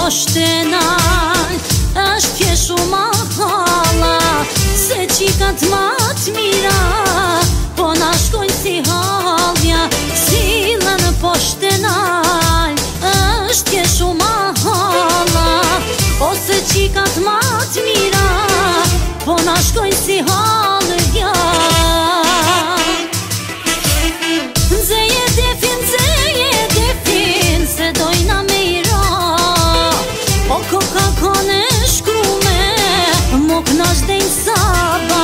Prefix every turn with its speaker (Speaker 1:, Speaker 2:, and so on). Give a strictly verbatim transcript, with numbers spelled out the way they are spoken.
Speaker 1: po shtenaj, është fje shumë hala, se qikat ma t'mira, po na shkojnë si halja, silën po shtenaj, është fje shumë hala, ose qikat ma t'mira, po na shkojnë si halja. Zeje defin, zeje defin, se dojna me i ra, po koka kone shkume, mok nash dejnë saba.